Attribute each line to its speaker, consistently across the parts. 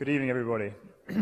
Speaker 1: Good evening, everybody.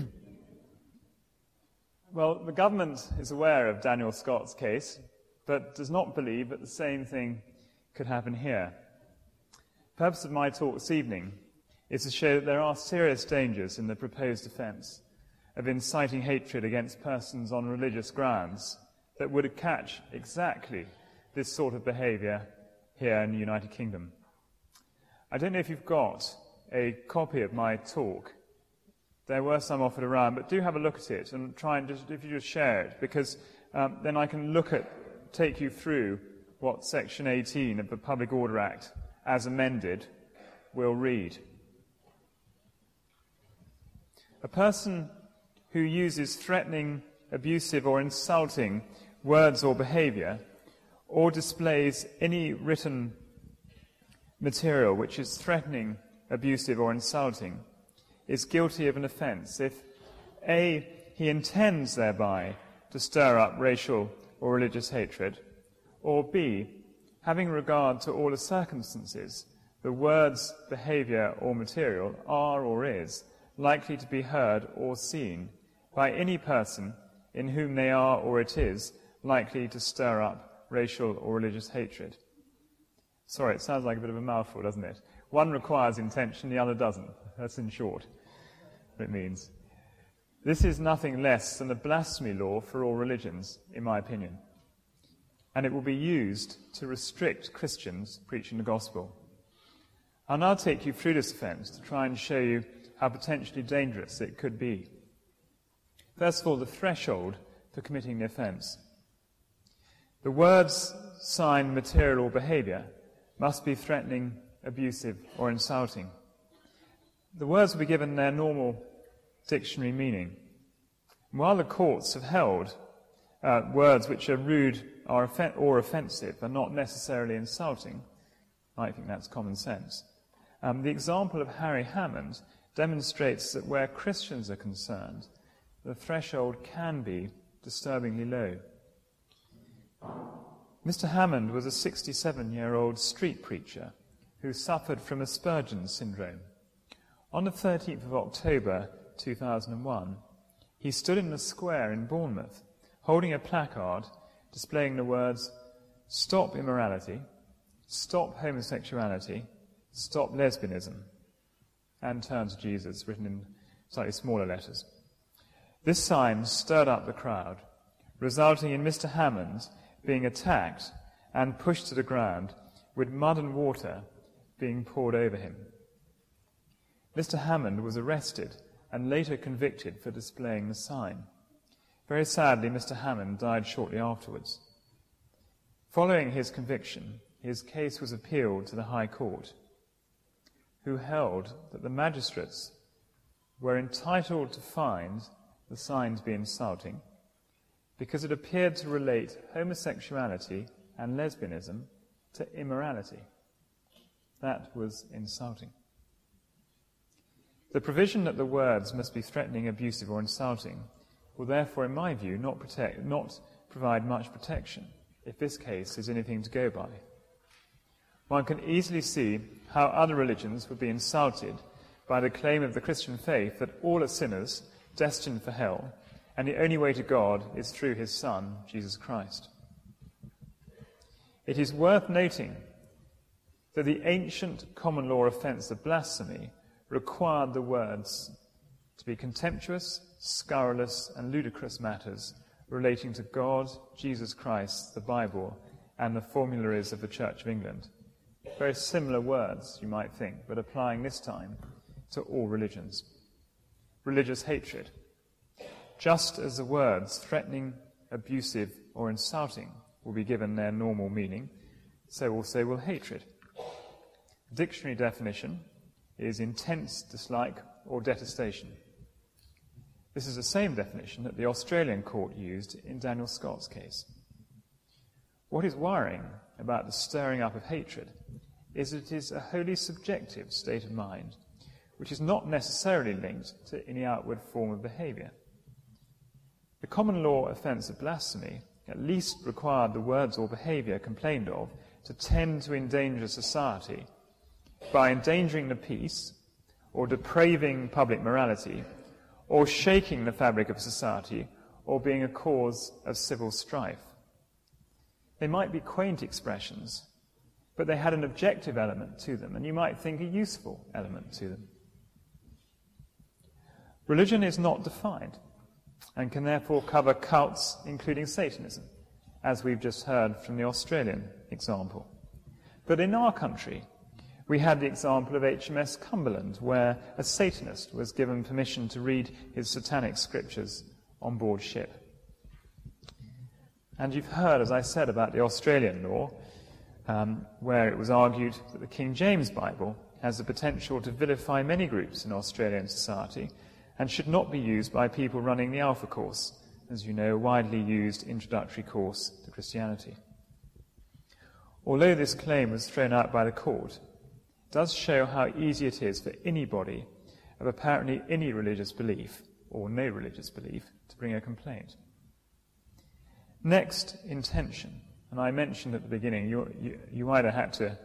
Speaker 1: Well, the government is aware of Daniel Scott's case, but does not believe that the same thing could happen here. The purpose of my talk this evening is to show that there are serious dangers in the proposed offence of inciting hatred against persons on religious grounds that would catch exactly this sort of behaviour here in the United Kingdom. I don't know if you've got a copy of my talk. There were some offered around, but do have a look at it and try and if you just share it, because then I can take you through what Section 18 of the Public Order Act, as amended, will read. A person who uses threatening, abusive or insulting words or behaviour, or displays any written material which is threatening, abusive or insulting, is guilty of an offence if A, he intends thereby to stir up racial or religious hatred, or B, having regard to all the circumstances, the words, behaviour or material are or is likely to be heard or seen by any person in whom they are or it is likely to stir up racial or religious hatred. Sorry, it sounds like a bit of a mouthful, doesn't it? One requires intention, the other doesn't. That's in short what it means. This is nothing less than a blasphemy law for all religions, in my opinion. And it will be used to restrict Christians preaching the gospel. I'll now take you through this offence to try and show you how potentially dangerous it could be. First of all, the threshold for committing the offence. The words, sign, material or behaviour must be threatening, abusive or insulting. The words will be given their normal dictionary meaning. While the courts have held words which are rude or offensive are not necessarily insulting, I think that's common sense. The example of Harry Hammond demonstrates that where Christians are concerned, the threshold can be disturbingly low. Mr. Hammond was a 67-year-old street preacher who suffered from Asperger's syndrome. On the 13th of October 2001, he stood in the square in Bournemouth, holding a placard displaying the words, "Stop immorality, stop homosexuality, stop lesbianism," and "Turn to Jesus," written in slightly smaller letters. This sign stirred up the crowd, resulting in Mr. Hammond being attacked and pushed to the ground, with mud and water being poured over him. Mr. Hammond was arrested and later convicted for displaying the sign. Very sadly, Mr. Hammond died shortly afterwards. Following his conviction, his case was appealed to the High Court, who held that the magistrates were entitled to find the sign to be insulting because it appeared to relate homosexuality and lesbianism to immorality. That was insulting. The provision that the words must be threatening, abusive or insulting will therefore, in my view, not provide much protection if this case is anything to go by. One can easily see how other religions would be insulted by the claim of the Christian faith that all are sinners destined for hell, and the only way to God is through his Son, Jesus Christ. It is worth noting that the ancient common law offence of blasphemy required the words to be contemptuous, scurrilous, and ludicrous matters relating to God, Jesus Christ, the Bible, and the formularies of the Church of England. Very similar words, you might think, but applying this time to all religions. Religious hatred. Just as the words threatening, abusive, or insulting will be given their normal meaning, so also will hatred. The dictionary definition is intense dislike or detestation. This is the same definition that the Australian court used in Daniel Scott's case. What is worrying about the stirring up of hatred is that it is a wholly subjective state of mind, which is not necessarily linked to any outward form of behaviour. The common law offence of blasphemy at least required the words or behaviour complained of to tend to endanger society by endangering the peace or depraving public morality, or shaking the fabric of society, or being a cause of civil strife. They might be quaint expressions, but they had an objective element to them, and you might think a useful element to them. Religion is not defined, and can therefore cover cults, including Satanism, as we've just heard from the Australian example. But in our country, we had the example of HMS Cumberland, where a Satanist was given permission to read his satanic scriptures on board ship. And you've heard, as I said, about the Australian law, where it was argued that the King James Bible has the potential to vilify many groups in Australian society and should not be used by people running the Alpha Course, as you know, a widely used introductory course to Christianity. Although this claim was thrown out by the court, it does show how easy it is for anybody of apparently any religious belief, or no religious belief, to bring a complaint. Next, intention. And I mentioned at the beginning, you either had to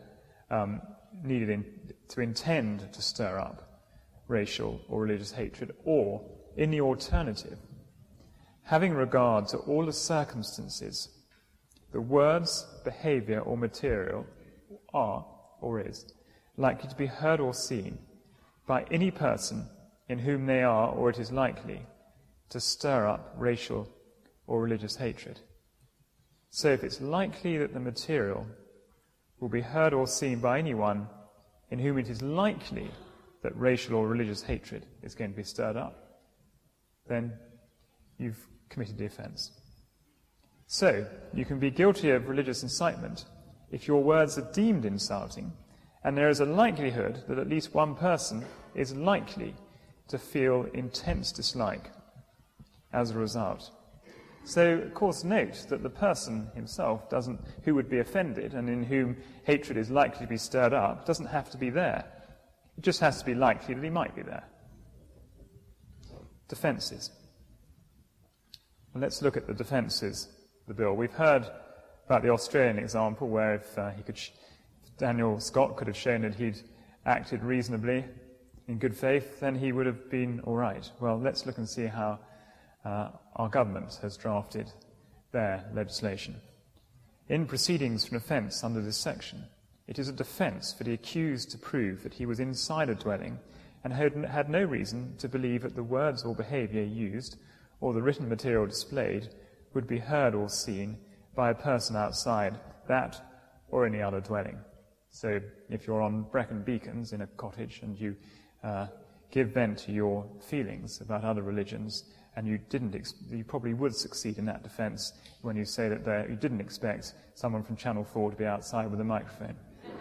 Speaker 1: to intend to stir up racial or religious hatred, or, in the alternative, having regard to all the circumstances, the words, behavior, or material are, or is, likely to be heard or seen by any person in whom they are, or it is likely, to stir up racial or religious hatred. So if it's likely that the material will be heard or seen by anyone in whom it is likely that racial or religious hatred is going to be stirred up, then you've committed the offence. So, you can be guilty of religious incitement if your words are deemed insulting, and there is a likelihood that at least one person is likely to feel intense dislike as a result. So, of course, note that the person himself who would be offended and in whom hatred is likely to be stirred up, doesn't have to be there. It just has to be likely that he might be there. Defences. Well, let's look at the defences of the bill. We've heard about the Australian example where if Daniel Scott could have shown that he'd acted reasonably in good faith, then he would have been all right. Well, let's look and see how our government has drafted their legislation. In proceedings for an offence under this section, it is a defence for the accused to prove that he was inside a dwelling and had no reason to believe that the words or behaviour used or the written material displayed would be heard or seen by a person outside that or any other dwelling. So if you're on Brecon Beacons in a cottage and you give vent to your feelings about other religions, and you probably would succeed in that defence when you say that you didn't expect someone from Channel 4 to be outside with a microphone.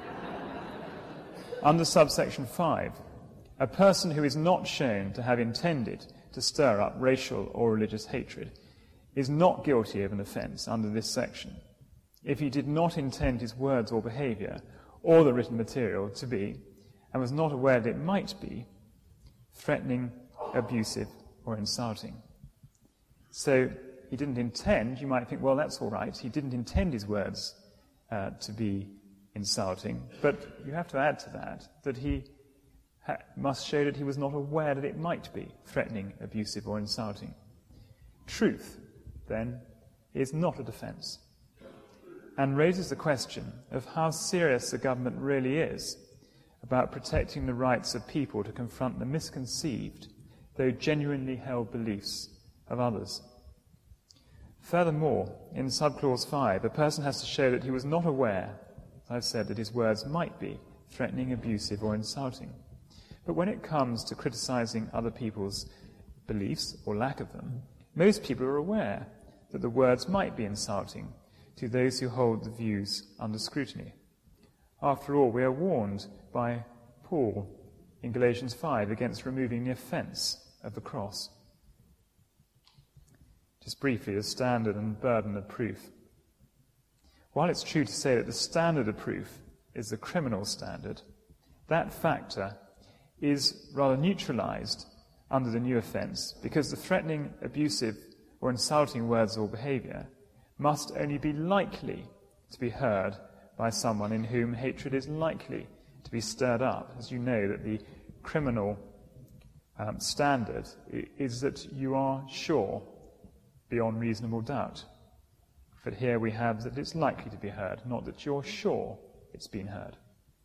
Speaker 1: Under subsection 5, a person who is not shown to have intended to stir up racial or religious hatred is not guilty of an offence under this section if he did not intend his words or behaviour or the written material to be, and was not aware that it might be, threatening, abusive, or insulting. So he didn't intend, you might think, well, that's all right, he didn't intend his words to be insulting, but you have to add to that he must show that he was not aware that it might be threatening, abusive, or insulting. Truth, then, is not a defence, and raises the question of how serious the government really is about protecting the rights of people to confront the misconceived, though genuinely held beliefs of others. Furthermore, in subclause 5, a person has to show that he was not aware, as I've said, that his words might be threatening, abusive, or insulting. But when it comes to criticising other people's beliefs, or lack of them, most people are aware that the words might be insulting to those who hold the views under scrutiny. After all, we are warned by Paul in Galatians 5 against removing the offence of the cross. Just briefly, the standard and burden of proof. While it's true to say that the standard of proof is the criminal standard, that factor is rather neutralised under the new offence because the threatening, abusive, or insulting words or behaviour must only be likely to be heard by someone in whom hatred is likely to be stirred up. As you know, that the criminal standard is that you are sure beyond reasonable doubt. But here we have that it's likely to be heard, not that you're sure it's been heard.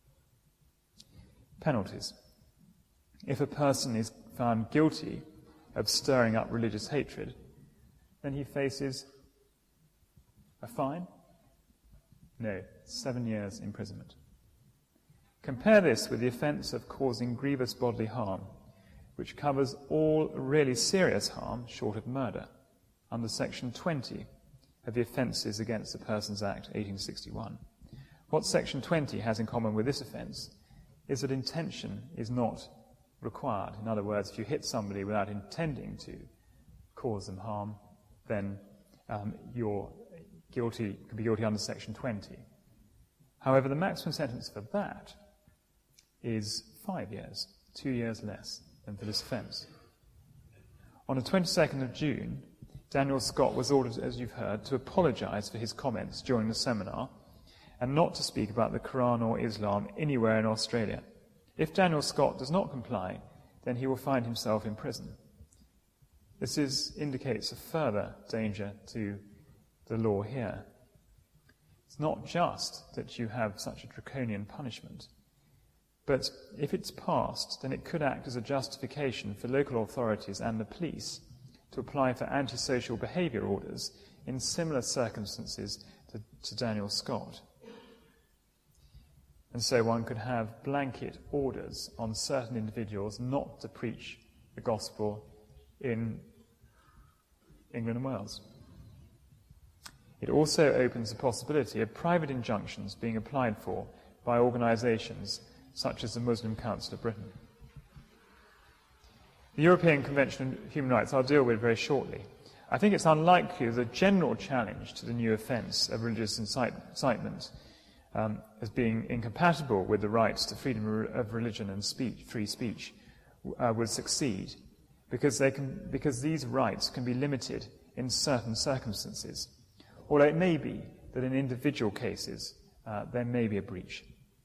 Speaker 1: Penalties. If a person is found guilty of stirring up religious hatred, then he faces a fine? No, 7 years imprisonment. Compare this with the offence of causing grievous bodily harm, which covers all really serious harm short of murder, under Section 20 of the Offences Against the Persons Act 1861. What Section 20 has in common with this offence is that intention is not required. In other words, if you hit somebody without intending to cause them harm, then you're guilty, can be guilty under Section 20. However, the maximum sentence for that is 5 years, 2 years less than for this offence. On the 22nd of June, Daniel Scott was ordered, as you've heard, to apologise for his comments during the seminar and not to speak about the Quran or Islam anywhere in Australia. If Daniel Scott does not comply, then he will find himself in prison. This indicates a further danger to the law here. It's not just that you have such a draconian punishment, but if it's passed, then it could act as a justification for local authorities and the police to apply for antisocial behaviour orders in similar circumstances to Daniel Scott. And so one could have blanket orders on certain individuals not to preach the gospel in England and Wales. It also opens the possibility of private injunctions being applied for by organisations such as the Muslim Council of Britain. The European Convention on Human Rights I'll deal with very shortly. I think it's unlikely that a general challenge to the new offence of religious incitement as being incompatible with the rights to freedom of religion and free speech would succeed, because these rights can be limited in certain circumstances, although it may be that in individual cases there may be a breach.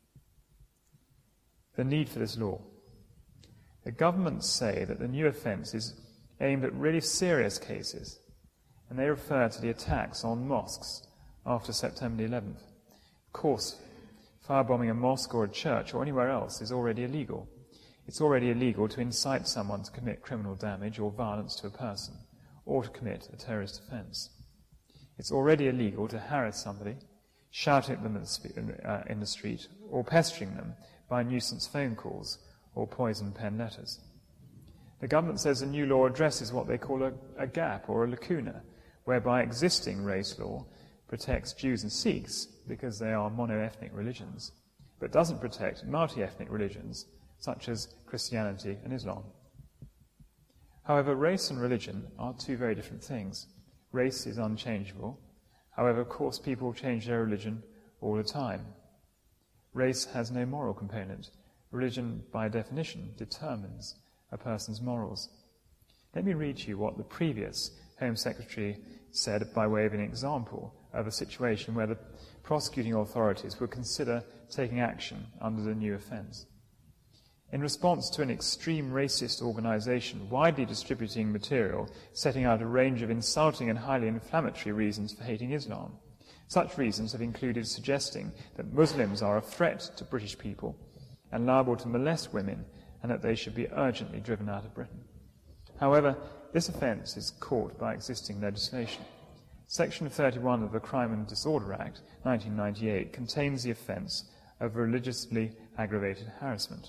Speaker 1: The need for this law. The governments say that the new offence is aimed at really serious cases, and they refer to the attacks on mosques after September 11th. Of course, firebombing a mosque or a church or anywhere else is already illegal. It's already illegal to incite someone to commit criminal damage or violence to a person, or to commit a terrorist offence. It's already illegal to harass somebody, shouting at them in the street, or pestering them by nuisance phone calls or poison pen letters. The government says the new law addresses what they call a gap or a lacuna, whereby existing race law protects Jews and Sikhs because they are mono-ethnic religions, but doesn't protect multi-ethnic religions such as Christianity and Islam. However, race and religion are two very different things. Race is unchangeable. However, of course, people change their religion all the time. Race has no moral component. Religion, by definition, determines a person's morals. Let me read to you what the previous Home Secretary said by way of an example of a situation where the prosecuting authorities would consider taking action under the new offence. In response to an extreme racist organisation widely distributing material setting out a range of insulting and highly inflammatory reasons for hating Islam, such reasons have included suggesting that Muslims are a threat to British people and liable to molest women, and that they should be urgently driven out of Britain. However, this offence is caught by existing legislation. Section 31 of the Crime and Disorder Act, 1998, contains the offence of religiously aggravated harassment.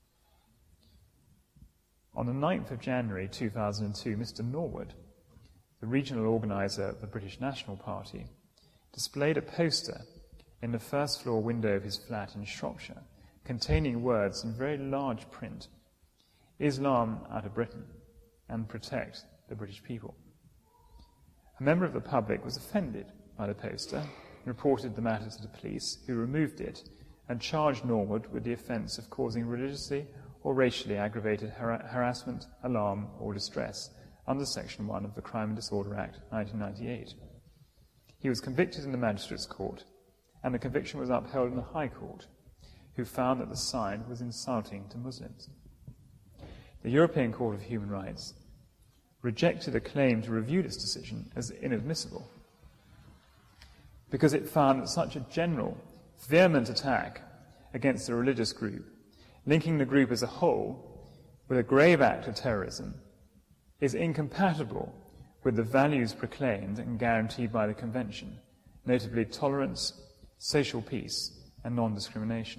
Speaker 1: On the 9th of January 2002, Mr. Norwood, the regional organiser of the British National Party, displayed a poster in the first-floor window of his flat in Shropshire containing words in very large print: Islam out of Britain and protect the British people. A member of the public was offended by the poster and reported the matter to the police, who removed it and charged Norwood with the offence of causing religiously or racially aggravated harassment, alarm or distress under Section 1 of the Crime and Disorder Act 1998. He was convicted in the Magistrates' Court, and the conviction was upheld in the High Court, who found that the sign was insulting to Muslims. the European Court of Human Rights rejected a claim to review this decision as inadmissible because it found that such a general, vehement attack against a religious group, linking the group as a whole with a grave act of terrorism, is incompatible with the values proclaimed and guaranteed by the Convention, notably tolerance, social peace, and non-discrimination.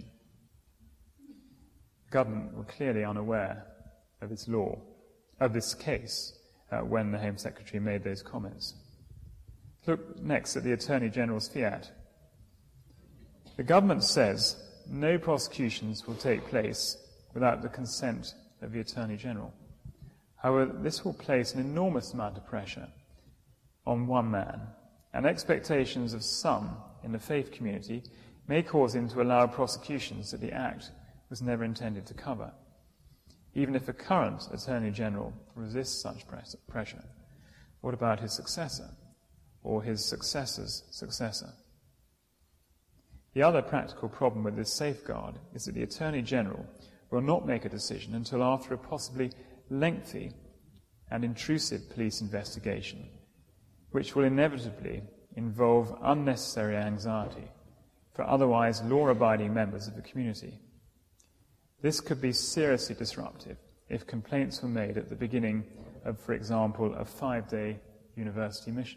Speaker 1: The government were clearly unaware of this case, when the Home Secretary made those comments. Look next at the Attorney General's fiat. The government says no prosecutions will take place without the consent of the Attorney General. However, this will place an enormous amount of pressure on one man, and expectations of some in the faith community may cause him to allow prosecutions that the Act was never intended to cover. Even if a current Attorney General resists such pressure, what about his successor or his successor's successor? The other practical problem with this safeguard is that the Attorney General will not make a decision until after a possibly lengthy and intrusive police investigation, which will inevitably involve unnecessary anxiety for otherwise law-abiding members of the community. This could be seriously disruptive if complaints were made at the beginning of, for example, a 5-day university mission.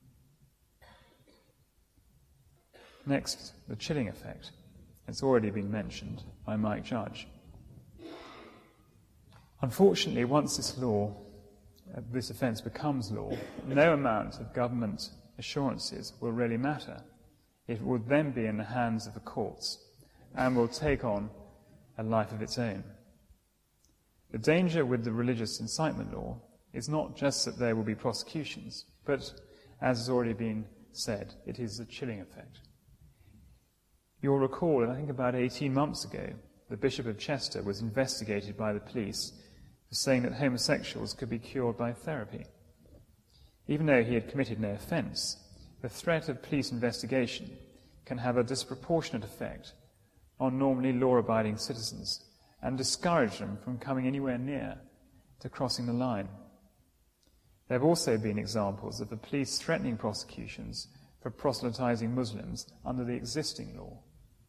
Speaker 1: Next, the chilling effect. It's already been mentioned by Mike Judge. Unfortunately, once this offence becomes law, no amount of government assurances will really matter. It will then be in the hands of the courts and will take on a life of its own. The danger with the religious incitement law is not just that there will be prosecutions, but, as has already been said, it is the chilling effect. You'll recall that I think about 18 months ago, the Bishop of Chester was investigated by the police for saying that homosexuals could be cured by therapy. Even though he had committed no offence, the threat of police investigation can have a disproportionate effect on normally law-abiding citizens and discourage them from coming anywhere near to crossing the line. There have also been examples of the police threatening prosecutions for proselytizing Muslims under the existing law.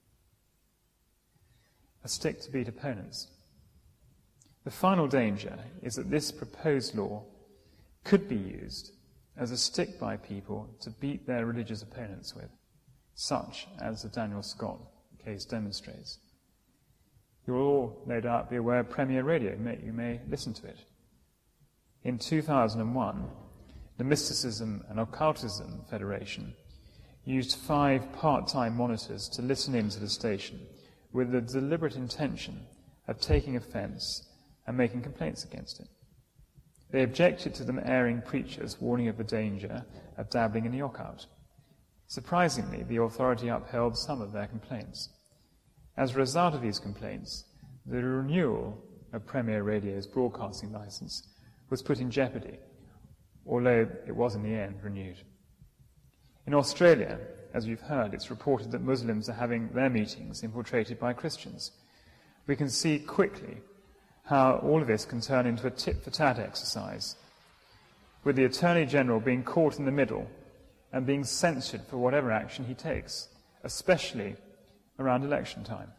Speaker 1: A stick to beat opponents. The final danger is that this proposed law could be used as a stick by people to beat their religious opponents with, such as the Daniel Scott case demonstrates. You will all, no doubt, be aware of Premier Radio. You may listen to it. In 2001, the Mysticism and Occultism Federation used 5 part-time monitors to listen in to the station with the deliberate intention of taking offence and making complaints against it. They objected to them airing preachers warning of the danger of dabbling in the occult. Surprisingly, the authority upheld some of their complaints. As a result of these complaints, the renewal of Premier Radio's broadcasting licence was put in jeopardy, although it was in the end renewed. In Australia, as you've heard, it's reported that Muslims are having their meetings infiltrated by Christians. We can see quickly how all of this can turn into a tit-for-tat exercise, with the Attorney General being caught in the middle and being censured for whatever action he takes, especially around election time.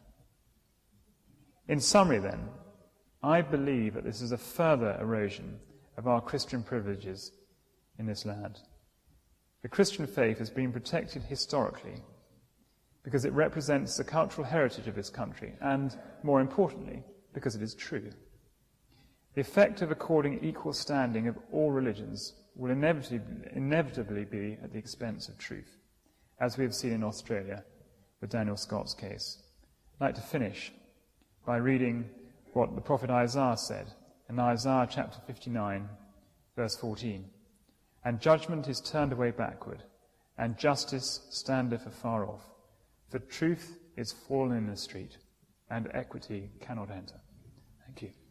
Speaker 1: In summary, then, I believe that this is a further erosion of our Christian privileges in this land. The Christian faith has been protected historically because it represents the cultural heritage of this country and, more importantly, because it is true. The effect of according equal standing of all religions will inevitably be at the expense of truth, as we have seen in Australia with Daniel Scott's case. I'd like to finish by reading what the prophet Isaiah said in Isaiah chapter 59, verse 14. And judgment is turned away backward, and justice standeth afar off. For truth is fallen in the street, and equity cannot enter. Thank you.